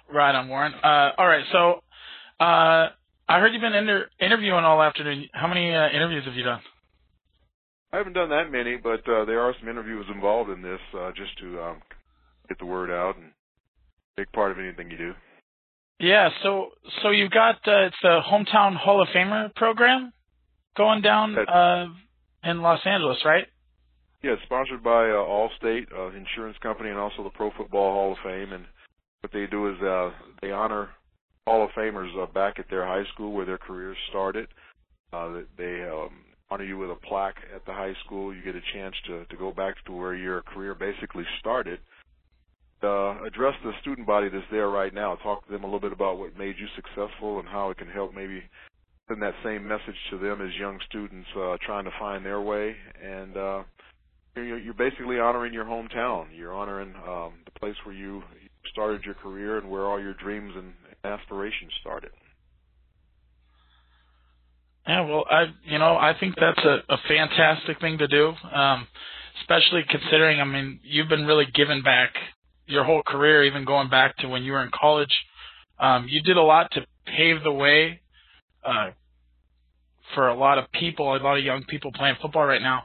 Right on, Warren. All right, so I heard you've been interviewing all afternoon. How many interviews have you done? I haven't done that many, but there are some interviews involved in this just to get the word out and big part of anything you do. Yeah, so you've got it's the Hometown Hall of Famer program going down in Los Angeles, right? Yeah, it's sponsored by Allstate Insurance Company and also the Pro Football Hall of Fame. And what they do is they honor Hall of Famers back at their high school where their careers started. They honor you with a plaque at the high school. You get a chance to go back to where your career basically started. Address the student body that's there right now. Talk to them a little bit about what made you successful and how it can help maybe send that same message to them as young students trying to find their way. And you're basically honoring your hometown. You're honoring the place where you started your career and where all your dreams and aspirations started. Yeah, well, I think that's a fantastic thing to do, especially considering, I mean, you've been really giving back your whole career, even going back to when you were in college. You did a lot to pave the way for a lot of people, a lot of young people playing football right now.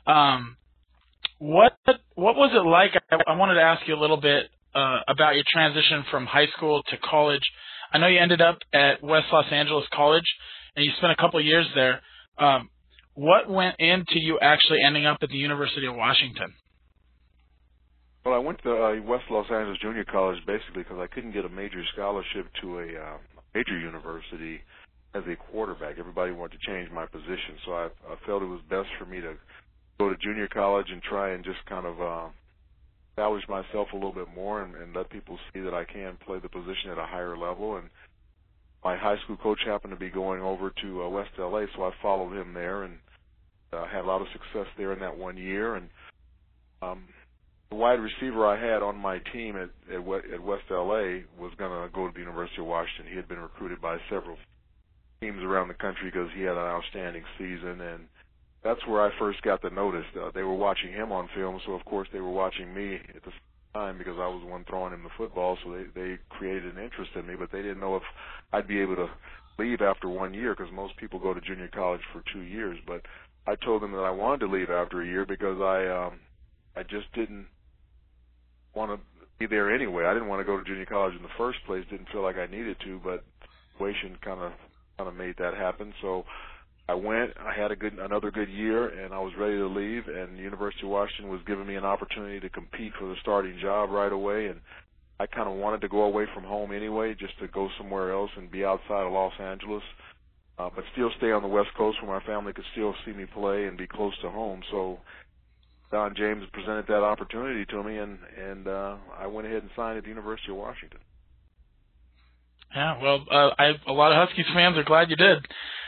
What was it like? I wanted to ask you a little bit about your transition from high school to college. I know you ended up at West Los Angeles College, and you spent a couple of years there. What went into you actually ending up at the University of Washington? Well, I went to West Los Angeles Junior College basically because I couldn't get a major scholarship to a major university as a quarterback. Everybody wanted to change my position, so I felt it was best for me to go to junior college and try and just kind of establish myself a little bit more and let people see that I can play the position at a higher level. And my high school coach happened to be going over to West LA, so I followed him there and had a lot of success there in that 1 year. And the wide receiver I had on my team at West LA was going to go to the University of Washington. He had been recruited by several teams around the country because he had an outstanding season, and that's where I first got the notice. They were watching him on film, so of course they were watching me at the time because I was the one throwing him the football, so they created an interest in me, but they didn't know if I'd be able to leave after 1 year because most people go to junior college for 2 years. But I told them that I wanted to leave after a year because I just didn't want to be there anyway. I didn't want to go to junior college in the first place, didn't feel like I needed to, but the situation kind of made that happen. So I went, I had another good year, and I was ready to leave, and the University of Washington was giving me an opportunity to compete for the starting job right away, and I kind of wanted to go away from home anyway, just to go somewhere else and be outside of Los Angeles, but still stay on the West Coast where my family could still see me play and be close to home. So Don James presented that opportunity to me, and I went ahead and signed at the University of Washington. Yeah, well, a lot of Huskies fans are glad you did.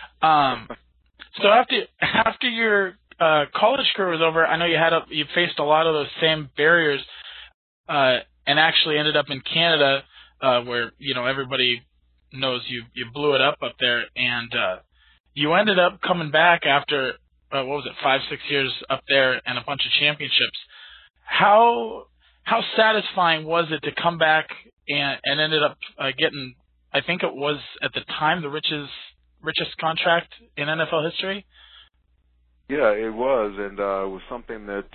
So after your college career was over, I know you faced a lot of those same barriers, and actually ended up in Canada, where everybody knows you blew it up there, and you ended up coming back after 5-6 years up there and a bunch of championships. How satisfying was it to come back and ended up getting, I think it was at the time, the richest contract in NFL history? Yeah, it was, and it was something that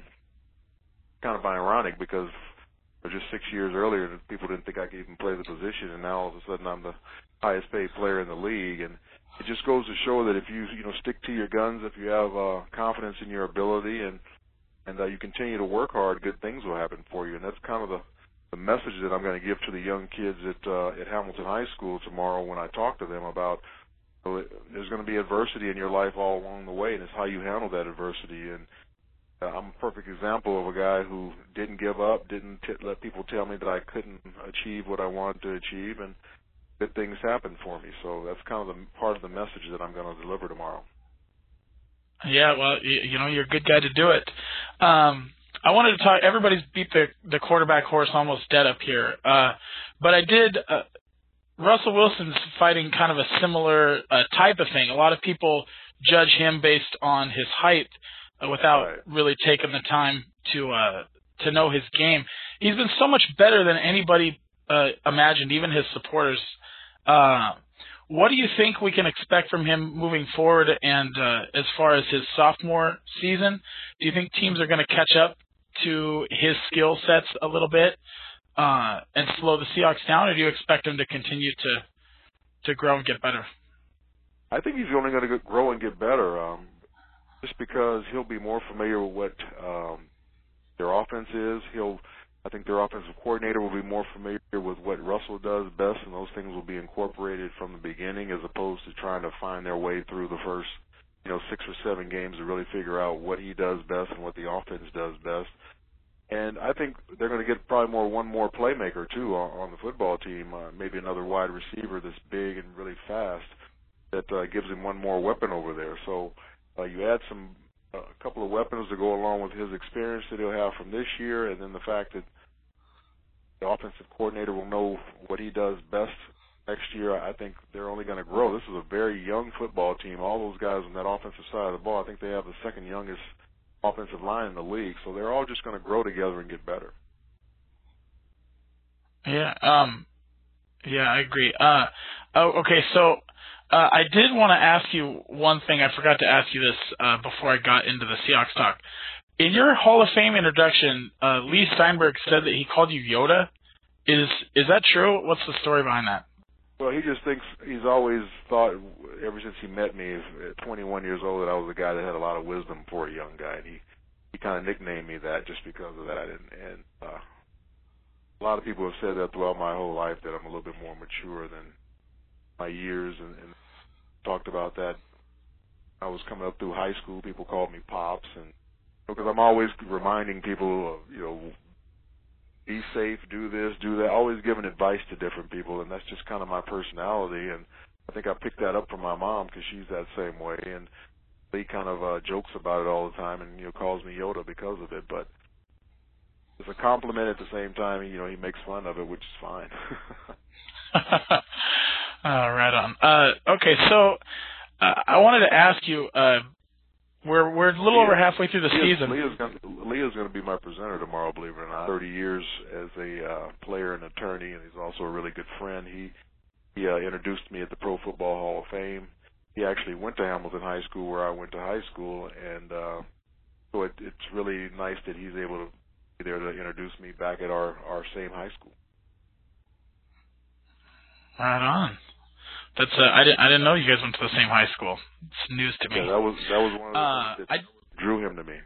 kind of ironic because just 6 years earlier, people didn't think I could even play the position, and now all of a sudden I'm the highest paid player in the league. And it just goes to show that if you stick to your guns, if you have confidence in your ability, and you continue to work hard, good things will happen for you. And that's kind of the message that I'm going to give to the young kids at Hamilton High School tomorrow when I talk to them about there's going to be adversity in your life all along the way, and it's how you handle that adversity. And I'm a perfect example of a guy who didn't give up, didn't let people tell me that I couldn't achieve what I wanted to achieve, and good things happened for me. So that's kind of the part of the message that I'm going to deliver tomorrow. Yeah, well, you're a good guy to do it. I wanted to talk. Everybody's beat the quarterback horse almost dead up here, but I did. Russell Wilson's fighting kind of a similar type of thing. A lot of people judge him based on his height without really taking the time to know his game. He's been so much better than anybody imagined, even his supporters. What do you think we can expect from him moving forward? And as far as his sophomore season, do you think teams are going to catch up to his skill sets a little bit and slow the Seahawks down, or do you expect him to continue to grow and get better? I think he's only going to grow and get better, just because he'll be more familiar with what their offense is. I think their offensive coordinator will be more familiar with what Russell does best, and those things will be incorporated from the beginning, as opposed to trying to find their way through the first, 6 or 7 games to really figure out what he does best and what the offense does best. And I think they're going to get probably one more playmaker too on the football team, maybe another wide receiver that's big and really fast that gives him one more weapon over there. So you add a couple of weapons to go along with his experience that he'll have from this year, and then the fact that the offensive coordinator will know what he does best next year. I think they're only going to grow. This is a very young football team. All those guys on that offensive side of the ball, I think they have the second youngest offensive line in the league, so they're all just going to grow together and get better. Yeah, I agree. Okay, so I did want to ask you one thing. I forgot to ask you this before I got into the Seahawks talk. In your Hall of Fame introduction, Lee Steinberg said that he called you Yoda. Is that true? What's the story behind that? Well, he just thinks, he's always thought, ever since he met me at 21 years old, that I was a guy that had a lot of wisdom for a young guy. And he kind of nicknamed me that just because of that. And a lot of people have said that throughout my whole life, that I'm a little bit more mature than my years, and talked about that. I was coming up through high school, people called me Pops, and because I'm always reminding people of, be safe, do this, do that, always giving advice to different people, and that's just kind of my personality. And I think I picked that up from my mom, because she's that same way, and he kind of jokes about it all the time, and calls me Yoda because of it. But it's a compliment at the same time. He makes fun of it, which is fine. Right on. Okay, so I wanted to ask you. We're a little over halfway through the season. Leah's going to be my presenter tomorrow, believe it or not. 30 years as a player and attorney, and he's also a really good friend. He introduced me at the Pro Football Hall of Fame. He actually went to Hamilton High School, where I went to high school, and so it's really nice that he's able to be there to introduce me back at our same high school. Right on. That's I didn't know you guys went to the same high school. It's news to me. Yeah, that was one of the things that drew him to me.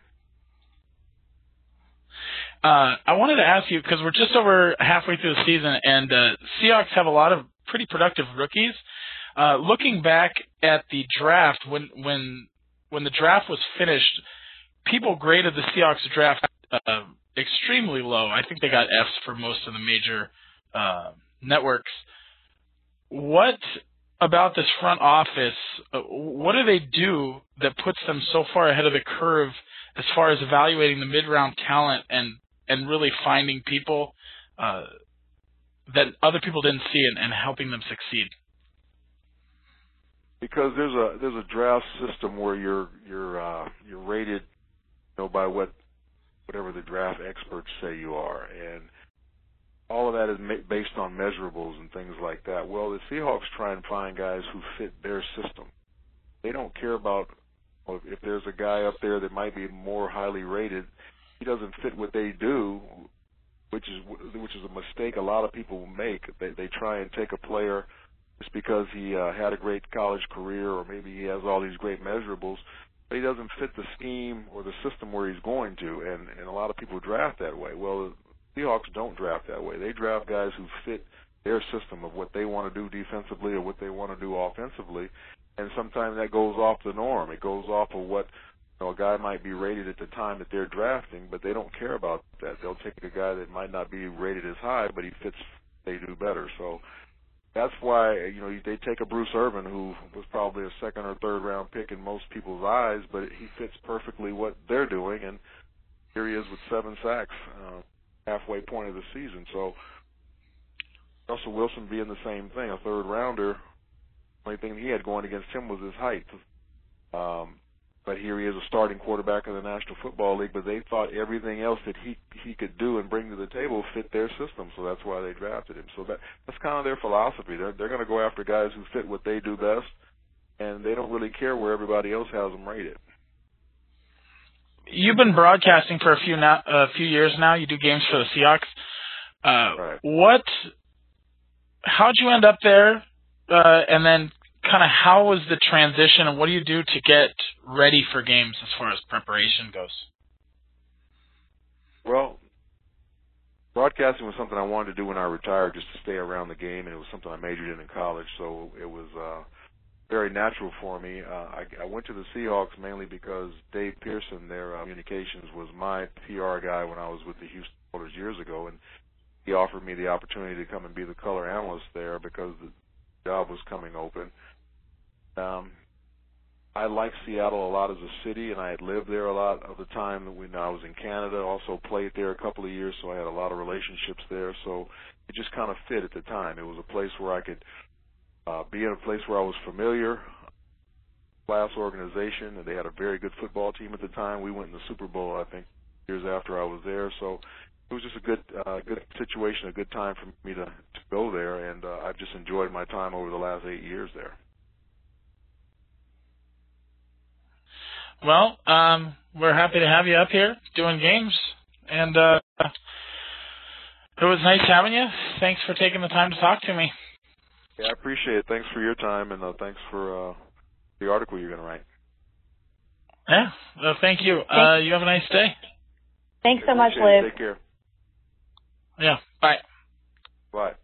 I wanted to ask you, because we're just over halfway through the season, and Seahawks have a lot of pretty productive rookies. Looking back at the draft, when the draft was finished, people graded the Seahawks draft extremely low. I think they got Fs for most of the major networks. What about this front office, what do they do that puts them so far ahead of the curve as far as evaluating the mid-round talent and really finding people that other people didn't see and helping them succeed? Because there's a draft system where you're rated, by whatever the draft experts say you are, and all of that is based on measurables and things like that. Well, the Seahawks try and find guys who fit their system. They don't care about if there's a guy up there that might be more highly rated. He doesn't fit what they do, which is a mistake a lot of people make. They try and take a player just because he had a great college career, or maybe he has all these great measurables, but he doesn't fit the scheme or the system where he's going to, and a lot of people draft that way. Well, Seahawks don't draft that way. They draft guys who fit their system of what they want to do defensively or what they want to do offensively, and sometimes that goes off the norm. It goes off of what a guy might be rated at the time that they're drafting, but they don't care about that. They'll take a guy that might not be rated as high, but he fits, they do better. So that's why they take a Bruce Irvin, who was probably a second or third round pick in most people's eyes, but he fits perfectly what they're doing, and here he is with 7 sacks. Halfway point of the season. So Russell Wilson being the same thing, a third rounder, the only thing he had going against him was his height. but here he is, a starting quarterback in the National Football League. But they thought everything else that he could do and bring to the table fit their system, so that's why they drafted him. So that's kind of their philosophy. They're going to go after guys who fit what they do best, and they don't really care where everybody else has them rated. You've been broadcasting for a few years now. You do games for the Seahawks. Right. How'd you end up there? And then kind of how was the transition, and what do you do to get ready for games as far as preparation goes? Well, broadcasting was something I wanted to do when I retired, just to stay around the game, and it was something I majored in college, so it was very natural for me. I went to the Seahawks mainly because Dave Pearson, their communications, was my PR guy when I was with the Houston Oilers years ago, and he offered me the opportunity to come and be the color analyst there because the job was coming open. I liked Seattle a lot as a city, and I had lived there a lot of the time when I was in Canada. Also played there a couple of years, so I had a lot of relationships there. So it just kind of fit at the time. It was a place where I could be in a place where I was familiar, class organization, and they had a very good football team at the time. We went in the Super Bowl, I think, years after I was there. So it was just a good situation, a good time for me to go there, and I've just enjoyed my time over the last 8 years there. Well, we're happy to have you up here doing games, and it was nice having you. Thanks for taking the time to talk to me. Yeah, I appreciate it. Thanks for your time, and thanks for the article you're going to write. Yeah, well, thank you. You have a nice day. Thanks so much, Liv. Take care. Yeah, bye. Bye.